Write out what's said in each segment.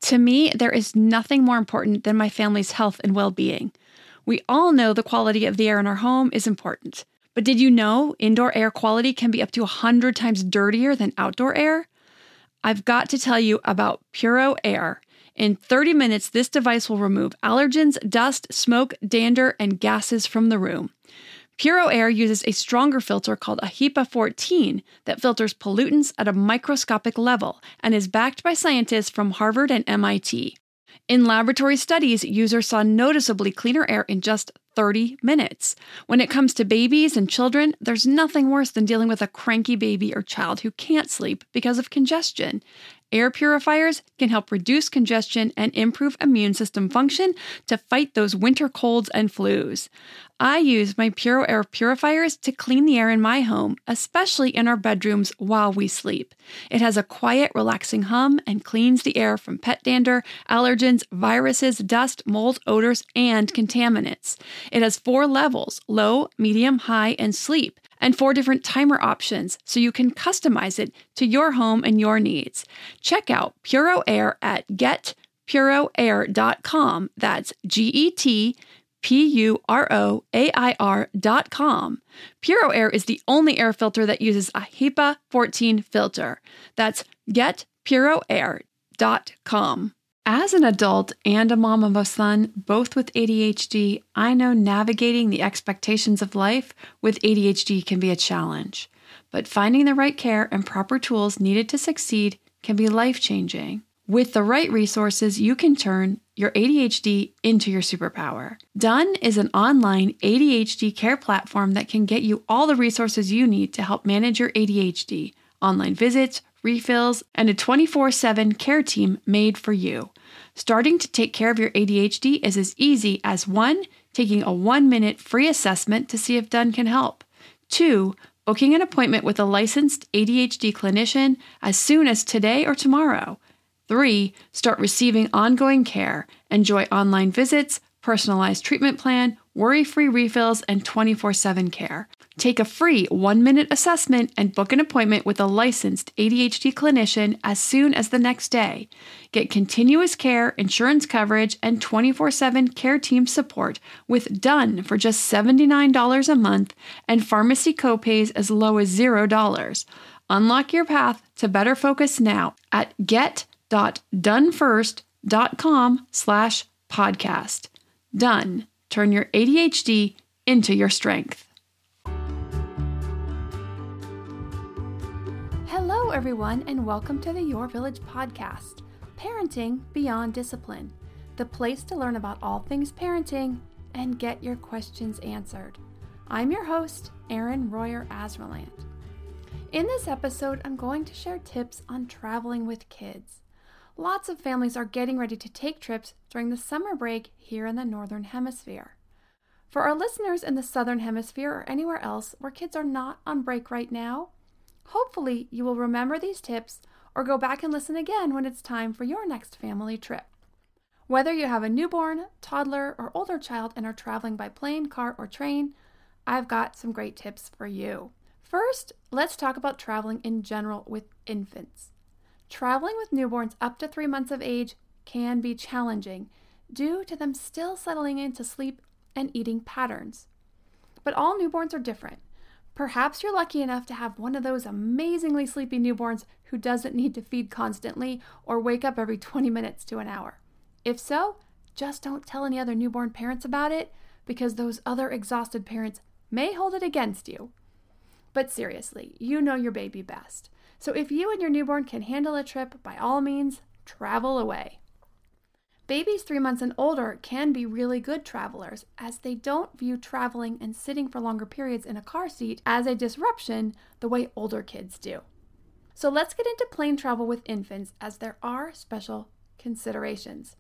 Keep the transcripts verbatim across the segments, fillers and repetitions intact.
To me, there is nothing more important than my family's health and well-being. We all know the quality of the air in our home is important. But did you know indoor air quality can be up to one hundred times dirtier than outdoor air? I've got to tell you about Puro Air. In thirty minutes, this device will remove allergens, dust, smoke, dander, and gases from the room. Puro Air uses a stronger filter called a HEPA fourteen that filters pollutants at a microscopic level and is backed by scientists from Harvard and M I T. In laboratory studies, users saw noticeably cleaner air in just thirty minutes. When it comes to babies and children, there's nothing worse than dealing with a cranky baby or child who can't sleep because of congestion. Air purifiers can help reduce congestion and improve immune system function to fight those winter colds and flus. I use my Puro Air purifiers to clean the air in my home, especially in our bedrooms while we sleep. It has a quiet, relaxing hum and cleans the air from pet dander, allergens, viruses, dust, mold, odors, and contaminants. It has four levels: low, medium, high, and sleep, and four different timer options, so you can customize it to your home and your needs. Check out Puro Air at get puro air dot com. That's G E T P U R O A I R dot com. Puro Air is the only air filter that uses a HEPA fourteen filter. That's get puro air dot com. As an adult and a mom of a son, both with A D H D, I know navigating the expectations of life with A D H D can be a challenge. But finding the right care and proper tools needed to succeed can be life-changing. With the right resources, you can turn your A D H D into your superpower. Done is an online A D H D care platform that can get you all the resources you need to help manage your A D H D, online visits, refills, and a twenty-four seven care team made for you. Starting to take care of your A D H D is as easy as one, taking a one-minute free assessment to see if Done can help. Two, booking an appointment with a licensed A D H D clinician as soon as today or tomorrow. Three, start receiving ongoing care. Enjoy online visits, personalized treatment plan, worry-free refills, and twenty-four seven care. Take a free one-minute assessment and book an appointment with a licensed A D H D clinician as soon as the next day. Get continuous care, insurance coverage, and twenty-four seven care team support with Done for just seventy-nine dollars a month and pharmacy copays as low as zero dollars. Unlock your path to better focus now at get.donefirst.com slash podcast. Done. Turn your A D H D into your strength. Hello, everyone, and welcome to the Your Village podcast, Parenting Beyond Discipline, the place to learn about all things parenting and get your questions answered. I'm your host, Erin Royer Azraland. In this episode, I'm going to share tips on traveling with kids. Lots of families are getting ready to take trips during the summer break here in the Northern Hemisphere. For our listeners in the Southern Hemisphere or anywhere else where kids are not on break right now, hopefully you will remember these tips or go back and listen again when it's time for your next family trip. Whether you have a newborn, toddler, or older child and are traveling by plane, car, or train, I've got some great tips for you. First, let's talk about traveling in general with infants. Traveling with newborns up to three months of age can be challenging due to them still settling into sleep and eating patterns. But all newborns are different. Perhaps you're lucky enough to have one of those amazingly sleepy newborns who doesn't need to feed constantly or wake up every twenty minutes to an hour. If so, just don't tell any other newborn parents about it because those other exhausted parents may hold it against you. But seriously, you know your baby best. So if you and your newborn can handle a trip, by all means, travel away. Babies three months and older can be really good travelers as they don't view traveling and sitting for longer periods in a car seat as a disruption the way older kids do. So let's get into plane travel with infants as there are special considerations.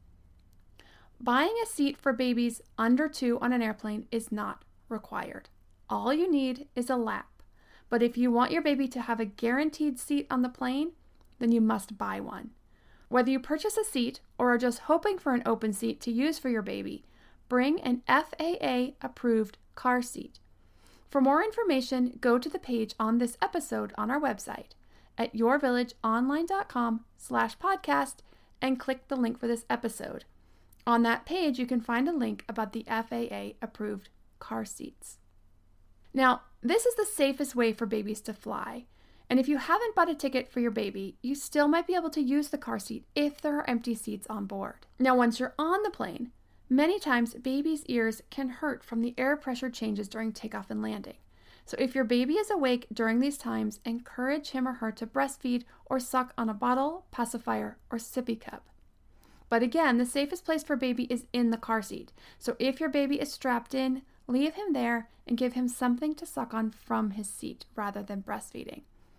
Buying a seat for babies under two on an airplane is not required. All you need is a lap. But if you want your baby to have a guaranteed seat on the plane, then you must buy one. Whether you purchase a seat or are just hoping for an open seat to use for your baby, bring an F A A-approved car seat. For more information, go to the page on this episode on our website at yourvillageonline.com slash podcast and click the link for this episode. On that page, you can find a link about the F A A-approved car seats. Now, this is the safest way for babies to fly. And if you haven't bought a ticket for your baby, you still might be able to use the car seat if there are empty seats on board. Now, once you're on the plane, many times babies' ears can hurt from the air pressure changes during takeoff and landing. So if your baby is awake during these times, encourage him or her to breastfeed or suck on a bottle, pacifier, or sippy cup. But again, the safest place for baby is in the car seat. So if your baby is strapped in, leave him there and give him something to suck on from his seat rather than breastfeeding.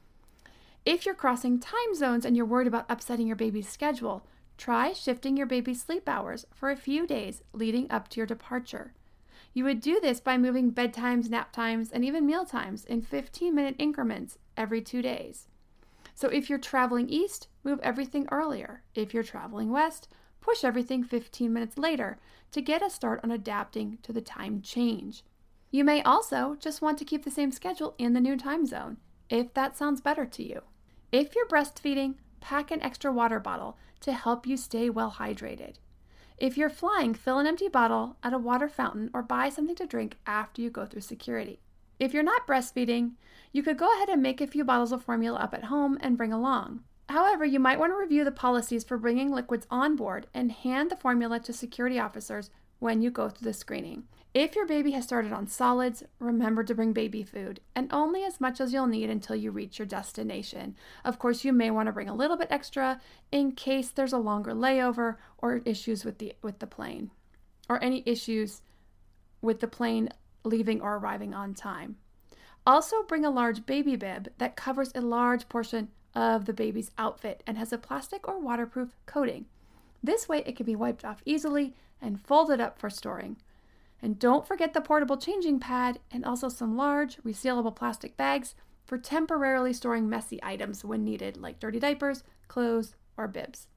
If you're crossing time zones and you're worried about upsetting your baby's schedule, try shifting your baby's sleep hours for a few days leading up to your departure. You would do this by moving bedtimes, nap times, and even meal times in fifteen-minute increments every two days. So if you're traveling east, move everything earlier. If you're traveling west, push everything fifteen minutes later to get a start on adapting to the time change. You may also just want to keep the same schedule in the new time zone, if that sounds better to you. If you're breastfeeding, pack an extra water bottle to help you stay well hydrated. If you're flying, fill an empty bottle at a water fountain or buy something to drink after you go through security. If you're not breastfeeding, you could go ahead and make a few bottles of formula up at home and bring along. However, you might want to review the policies for bringing liquids on board and hand the formula to security officers when you go through the screening. If your baby has started on solids, remember to bring baby food, and only as much as you'll need until you reach your destination. Of course, you may want to bring a little bit extra in case there's a longer layover or issues with the with the plane, or any issues with the plane leaving or arriving on time. Also, bring a large baby bib that covers a large portion of the baby's outfit and has a plastic or waterproof coating. This way, it can be wiped off easily and folded up for storing. And don't forget the portable changing pad and also some large resealable plastic bags for temporarily storing messy items when needed, like dirty diapers, clothes, or bibs.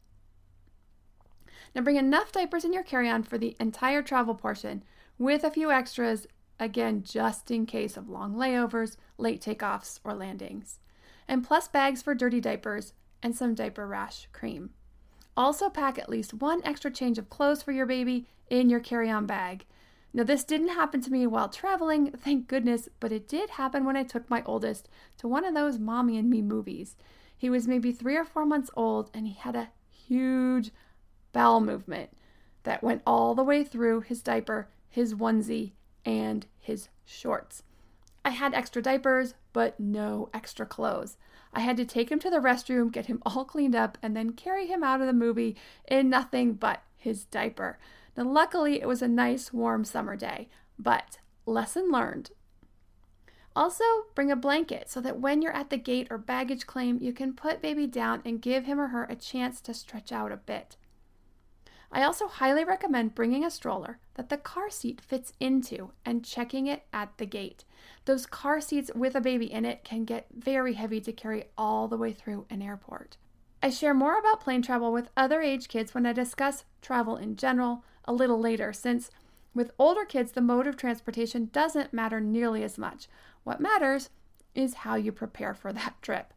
Now bring enough diapers in your carry-on for the entire travel portion with a few extras, again, just in case of long layovers, late takeoffs, or landings. And plus bags for dirty diapers and some diaper rash cream. Also pack at least one extra change of clothes for your baby in your carry-on bag. Now, this didn't happen to me while traveling, thank goodness, but it did happen when I took my oldest to one of those Mommy and Me movies. He was maybe three or four months old, and he had a huge bowel movement that went all the way through his diaper, his onesie, and his shorts. I had extra diapers, but no extra clothes. I had to take him to the restroom, get him all cleaned up, and then carry him out of the movie in nothing but his diaper. Now, luckily, it was a nice, warm summer day, but lesson learned. Also, bring a blanket so that when you're at the gate or baggage claim, you can put baby down and give him or her a chance to stretch out a bit. I also highly recommend bringing a stroller that the car seat fits into and checking it at the gate. Those car seats with a baby in it can get very heavy to carry all the way through an airport. I share more about plane travel with other age kids when I discuss travel in general a little later, since with older kids, the mode of transportation doesn't matter nearly as much. What matters is how you prepare for that trip.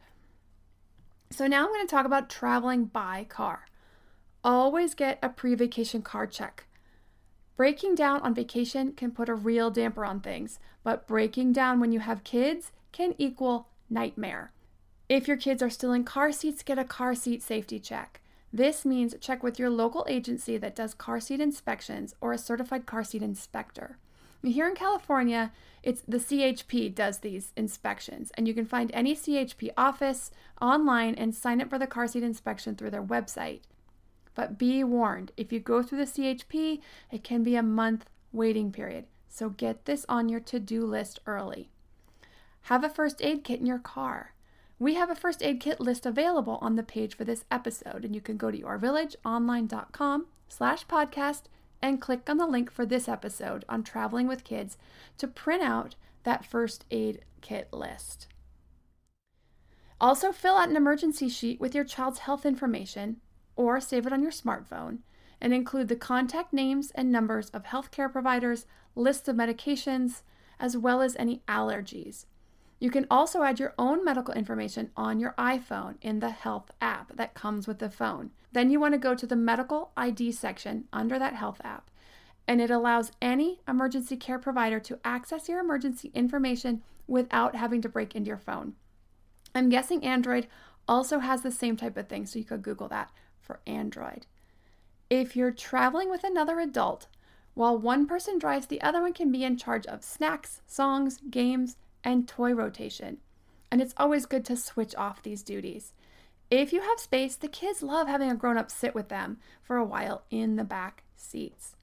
So now I'm going to talk about traveling by car. Always get a pre-vacation car check. Breaking down on vacation can put a real damper on things, but breaking down when you have kids can equal nightmare. If your kids are still in car seats, get a car seat safety check. This means check with your local agency that does car seat inspections or a certified car seat inspector. Here in California, it's the C H P does these inspections, and you can find any C H P office online and sign up for the car seat inspection through their website. But be warned, if you go through the C H P, it can be a month waiting period, so get this on your to-do list early. Have a first aid kit in your car. We have a first aid kit list available on the page for this episode, and you can go to yourvillageonline.com slash podcast and click on the link for this episode on traveling with kids to print out that first aid kit list. Also, fill out an emergency sheet with your child's health information or save it on your smartphone and include the contact names and numbers of healthcare providers, lists of medications, as well as any allergies. You can also add your own medical information on your iPhone in the Health app that comes with the phone. Then you want to go to the Medical I D section under that Health app, and it allows any emergency care provider to access your emergency information without having to break into your phone. I'm guessing Android also has the same type of thing, so you could Google that for Android. If you're traveling with another adult, while one person drives, the other one can be in charge of snacks, songs, games, and toy rotation. And it's always good to switch off these duties. If you have space, the kids love having a grown-up sit with them for a while in the back seats.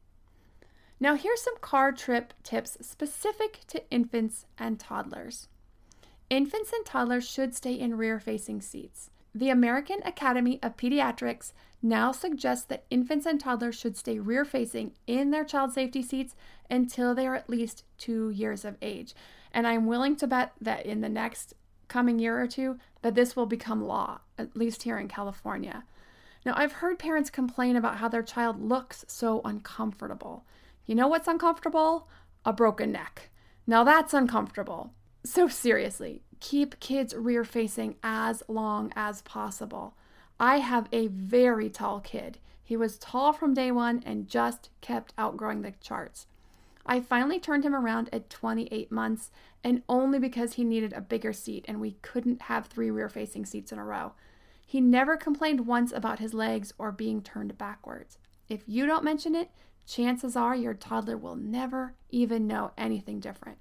Now here's some car trip tips specific to infants and toddlers. Infants and toddlers should stay in rear-facing seats. The American Academy of Pediatrics now suggests that infants and toddlers should stay rear-facing in their child safety seats until they are at least two years of age. And I'm willing to bet that in the next coming year or two, that this will become law, at least here in California. Now, I've heard parents complain about how their child looks so uncomfortable. You know what's uncomfortable? A broken neck. Now that's uncomfortable. So seriously, keep kids rear-facing as long as possible. I have a very tall kid. He was tall from day one and just kept outgrowing the charts. I finally turned him around at twenty-eight months, and only because he needed a bigger seat and we couldn't have three rear-facing seats in a row. He never complained once about his legs or being turned backwards. If you don't mention it, chances are your toddler will never even know anything different.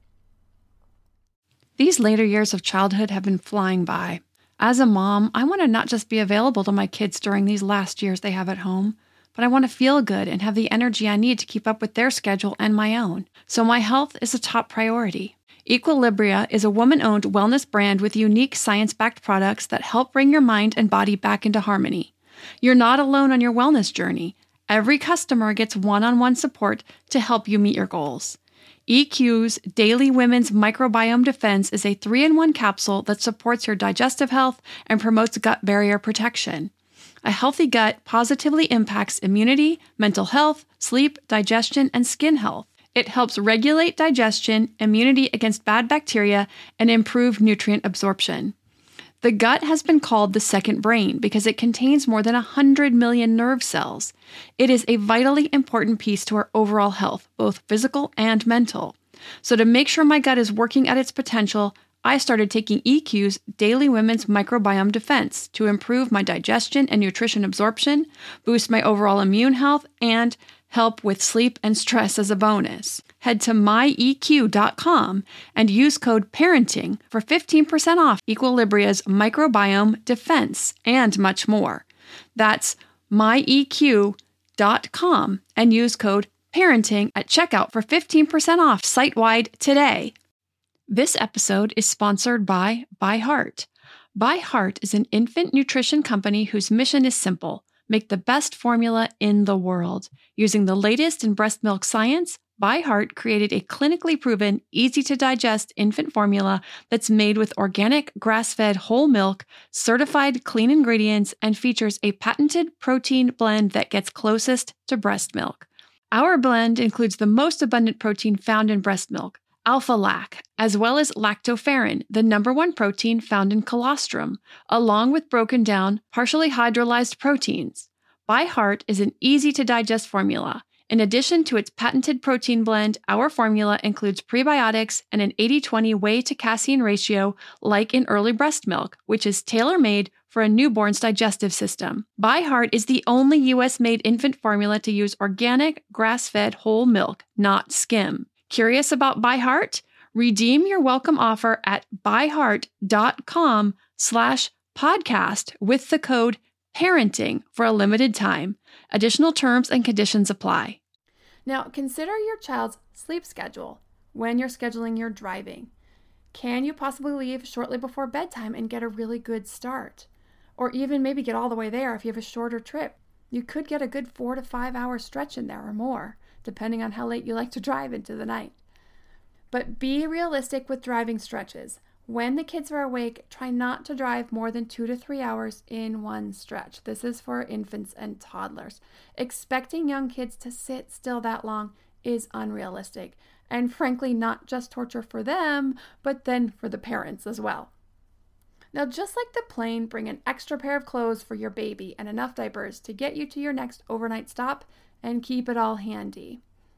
These later years of childhood have been flying by. As a mom, I want to not just be available to my kids during these last years they have at home, but I want to feel good and have the energy I need to keep up with their schedule and my own. So my health is a top priority. Equilibria is a woman-owned wellness brand with unique science-backed products that help bring your mind and body back into harmony. You're not alone on your wellness journey. Every customer gets one-on-one support to help you meet your goals. E Q's Daily Women's Microbiome Defense is a three in one capsule that supports your digestive health and promotes gut barrier protection. A healthy gut positively impacts immunity, mental health, sleep, digestion, and skin health. It helps regulate digestion, immunity against bad bacteria, and improve nutrient absorption. The gut has been called the second brain because it contains more than one hundred million nerve cells. It is a vitally important piece to our overall health, both physical and mental. So to make sure my gut is working at its potential, I started taking E Q's Daily Women's Microbiome Defense to improve my digestion and nutrition absorption, boost my overall immune health, and help with sleep and stress as a bonus. Head to my E Q dot com and use code PARENTING for fifteen percent off Equilibria's Microbiome Defense and much more. That's my E Q dot com and use code PARENTING at checkout for fifteen percent off site-wide today. This episode is sponsored by ByHeart. ByHeart is an infant nutrition company whose mission is simple: make the best formula in the world. Using the latest in breast milk science, ByHeart created a clinically proven, easy-to-digest infant formula that's made with organic, grass-fed whole milk, certified clean ingredients, and features a patented protein blend that gets closest to breast milk. Our blend includes the most abundant protein found in breast milk, alpha-lac, as well as lactoferrin, the number one protein found in colostrum, along with broken down, partially hydrolyzed proteins. ByHeart is an easy-to-digest formula. In addition to its patented protein blend, our formula includes prebiotics and an eighty twenty whey to casein ratio like in early breast milk, which is tailor-made for a newborn's digestive system. ByHeart is the only U S-made infant formula to use organic, grass-fed whole milk, not skim. Curious about ByHeart? Redeem your welcome offer at byheart.com slash podcast with the code PARENTING for a limited time. Additional terms and conditions apply. Now, consider your child's sleep schedule when you're scheduling your driving. Can you possibly leave shortly before bedtime and get a really good start? Or even maybe get all the way there if you have a shorter trip. You could get a good four to five hour stretch in there or more, depending on how late you like to drive into the night. But be realistic with driving stretches. When the kids are awake, try not to drive more than two to three hours in one stretch. This is for infants and toddlers. Expecting young kids to sit still that long is unrealistic. and frankly, not just torture for them, but then for the parents as well. Now, just like the plane, bring an extra pair of clothes for your baby and enough diapers to get you to your next overnight stop, and keep it all handy.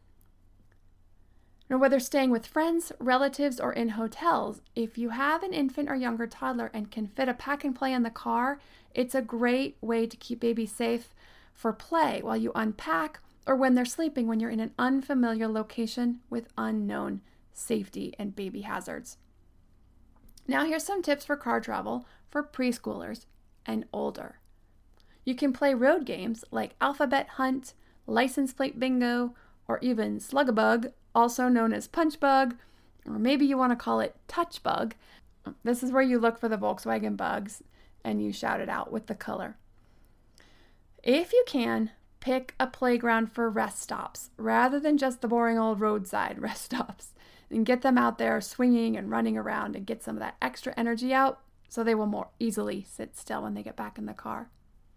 Now, whether staying with friends, relatives, or in hotels, if you have an infant or younger toddler and can fit a pack and play in the car, it's a great way to keep baby safe for play while you unpack or when they're sleeping when you're in an unfamiliar location with unknown safety and baby hazards. Now, here's some tips for car travel for preschoolers and older. You can play road games like Alphabet Hunt, License Plate Bingo, or even Slug-a-Bug, also known as Punch Bug, or maybe you want to call it Touch Bug. This is where you look for the Volkswagen bugs and you shout it out with the color. If you can, pick a playground for rest stops rather than just the boring old roadside rest stops, and get them out there swinging and running around and get some of that extra energy out so they will more easily sit still when they get back in the car.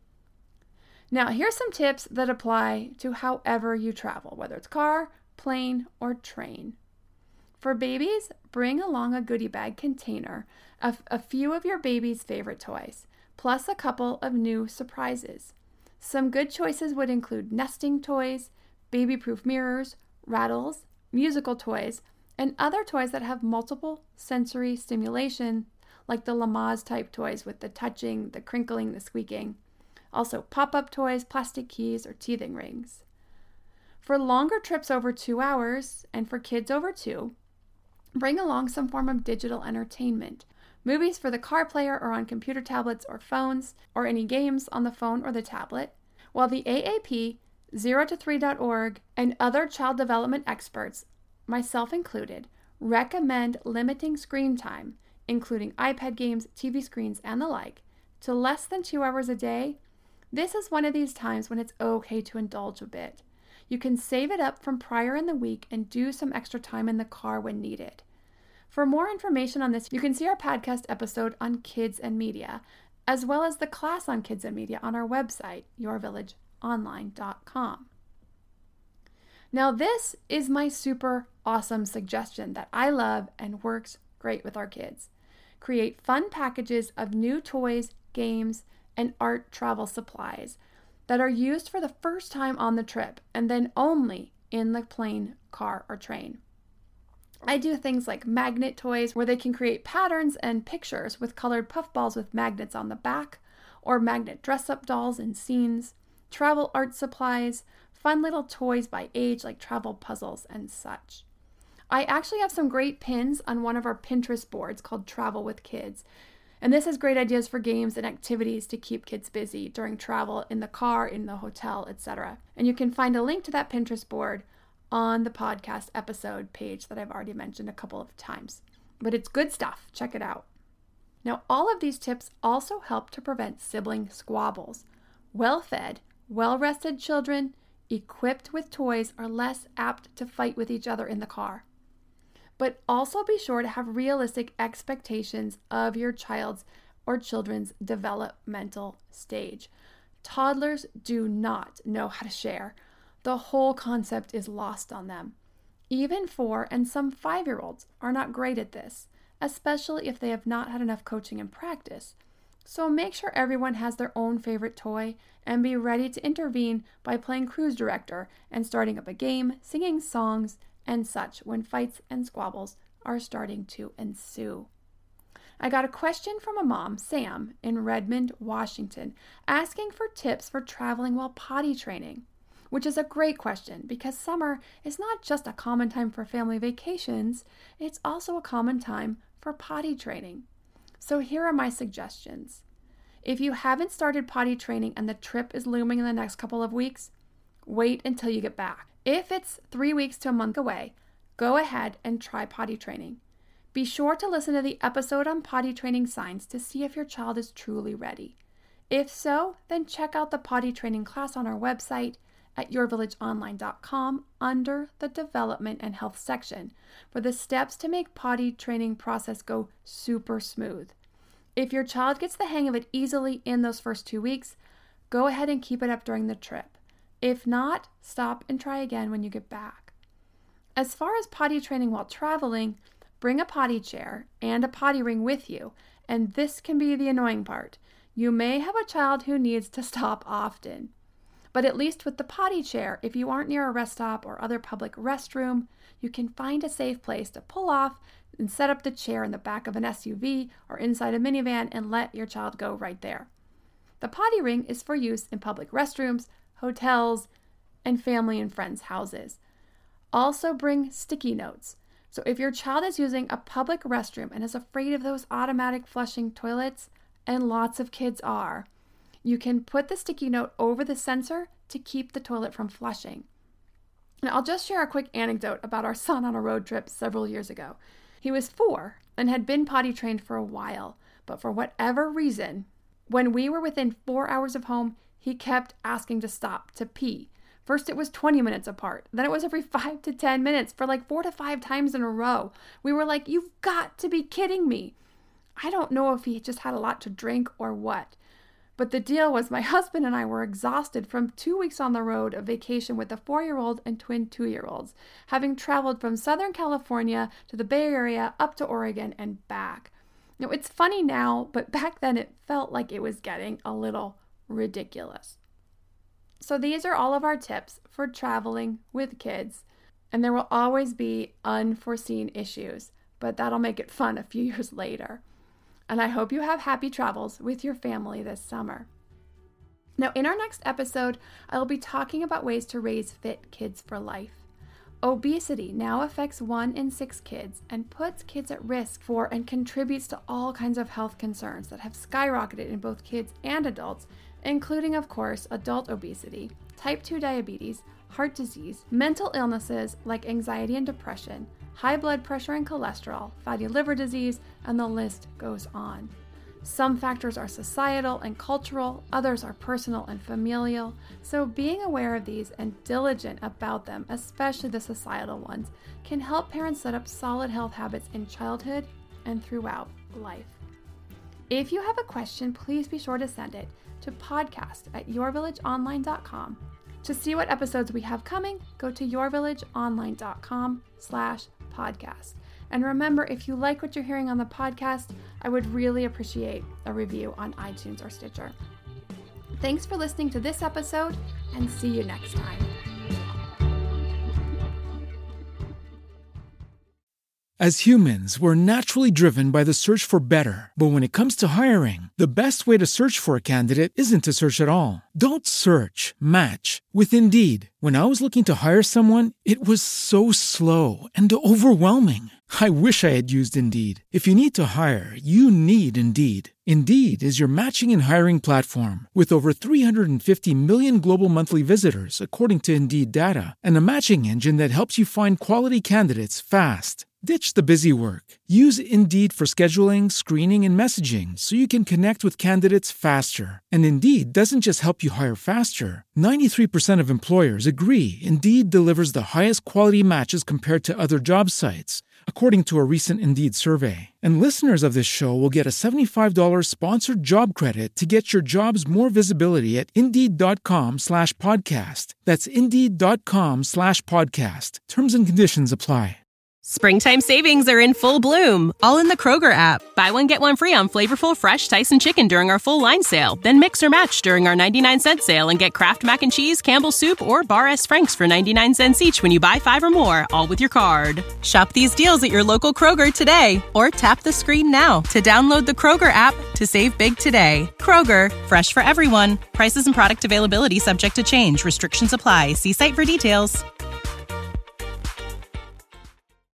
Now, here's some tips that apply to however you travel, whether it's car, plane, or train. For babies, bring along a goodie bag container of a few of your baby's favorite toys, plus a couple of new surprises. Some good choices would include nesting toys, baby-proof mirrors, rattles, musical toys, and other toys that have multiple sensory stimulation, like the Lamaze type toys with the touching, the crinkling, the squeaking. Also, pop-up toys, plastic keys, or teething rings. For longer trips over two hours, and for kids over two, bring along some form of digital entertainment. Movies for the car player or on computer tablets or phones, or any games on the phone or the tablet, while the A A P, zero to three dot org, and other child development experts, myself included, recommend limiting screen time, including iPad games, T V screens, and the like, to less than two hours a day. This is one of these times when it's okay to indulge a bit. You can save it up from prior in the week and do some extra time in the car when needed. For more information on this, you can see our podcast episode on kids and media, as well as the class on kids and media on our website, your village online dot com. Now, this is my super awesome suggestion that I love and works great with our kids. Create fun packages of new toys, games, and art travel supplies that are used for the first time on the trip and then only in the plane, car, or train. I do things like magnet toys where they can create patterns and pictures with colored puffballs with magnets on the back, or magnet dress-up dolls and scenes, travel art supplies, fun little toys by age like travel puzzles and such. I actually have some great pins on one of our Pinterest boards called Travel with Kids. And this has great ideas for games and activities to keep kids busy during travel in the car, in the hotel, et cetera. And you can find a link to that Pinterest board on the podcast episode page that I've already mentioned a couple of times. But it's good stuff. Check it out. Now, all of these tips also help to prevent sibling squabbles. Well-fed, well-rested children equipped with toys are less apt to fight with each other in the car. But also be sure to have realistic expectations of your child's or children's developmental stage. Toddlers do not know how to share. The whole concept is lost on them. Even four and some five-year-olds are not great at this, especially if they have not had enough coaching and practice. So make sure everyone has their own favorite toy and be ready to intervene by playing cruise director and starting up a game, singing songs, and such when fights and squabbles are starting to ensue. I got a question from a mom, Sam, in Redmond, Washington, asking for tips for traveling while potty training, which is a great question because summer is not just a common time for family vacations, it's also a common time for potty training. So here are my suggestions. If you haven't started potty training and the trip is looming in the next couple of weeks, wait until you get back. If it's three weeks to a month away, go ahead and try potty training. Be sure to listen to the episode on potty training signs to see if your child is truly ready. If so, then check out the potty training class on our website at your village online dot com under the Development and Health section for the steps to make potty training process go super smooth. If your child gets the hang of it easily in those first two weeks, go ahead and keep it up during the trip. If not, stop and try again when you get back. As far as potty training while traveling, bring a potty chair and a potty ring with you, and this can be the annoying part. You may have a child who needs to stop often. But at least with the potty chair, if you aren't near a rest stop or other public restroom, you can find a safe place to pull off and set up the chair in the back of an S U V or inside a minivan and let your child go right there. The potty ring is for use in public restrooms, hotels, and family and friends' houses. Also bring sticky notes. So if your child is using a public restroom and is afraid of those automatic flushing toilets, and lots of kids are, you can put the sticky note over the sensor to keep the toilet from flushing. And I'll just share a quick anecdote about our son on a road trip several years ago. He was four and had been potty trained for a while, but for whatever reason, when we were within four hours of home, he kept asking to stop to pee. First it was twenty minutes apart, then it was every five to ten minutes for like four to five times in a row. We were like, you've got to be kidding me. I don't know if he just had a lot to drink or what. But the deal was my husband and I were exhausted from two weeks on the road of vacation with a four-year-old and twin two-year-olds, having traveled from Southern California to the Bay Area up to Oregon and back. Now, it's funny now, but back then it felt like it was getting a little ridiculous. So these are all of our tips for traveling with kids, and there will always be unforeseen issues, but that'll make it fun a few years later. And I hope you have happy travels with your family this summer. Now, in our next episode, I will be talking about ways to raise fit kids for life. Obesity now affects one in six kids and puts kids at risk for and contributes to all kinds of health concerns that have skyrocketed in both kids and adults, including, of course, adult obesity, type two diabetes, heart disease, mental illnesses like anxiety and depression, high blood pressure and cholesterol, fatty liver disease, and the list goes on. Some factors are societal and cultural, others are personal and familial, so being aware of these and diligent about them, especially the societal ones, can help parents set up solid health habits in childhood and throughout life. If you have a question, please be sure to send it to podcast at your village online dot com. To see what episodes we have coming, go to your village online dot com slash podcast. And remember, if you like what you're hearing on the podcast, I would really appreciate a review on iTunes or Stitcher. Thanks for listening to this episode, and see you next time. As humans, we're naturally driven by the search for better. But when it comes to hiring, the best way to search for a candidate isn't to search at all. Don't search, match with Indeed. When I was looking to hire someone, it was so slow and overwhelming. I wish I had used Indeed. If you need to hire, you need Indeed. Indeed is your matching and hiring platform with over three hundred fifty million global monthly visitors, according to Indeed data, and a matching engine that helps you find quality candidates fast. Ditch the busy work. Use Indeed for scheduling, screening, and messaging so you can connect with candidates faster. And Indeed doesn't just help you hire faster. ninety-three percent of employers agree Indeed delivers the highest quality matches compared to other job sites, according to a recent Indeed survey. And listeners of this show will get a seventy-five dollars sponsored job credit to get your jobs more visibility at Indeed.com slash podcast. That's Indeed.com slash podcast. Terms and conditions apply. Springtime savings are in full bloom, all in the Kroger app. Buy one, get one free on flavorful, fresh Tyson chicken during our full line sale. Then mix or match during our ninety-nine cent sale and get Kraft Mac and Cheese, Campbell's Soup, or Bar S. Frank's for ninety-nine cents each when you buy five or more, all with your card. Shop these deals at your local Kroger today, or tap the screen now to download the Kroger app to save big today. Kroger, fresh for everyone. Prices and product availability subject to change. Restrictions apply. See site for details.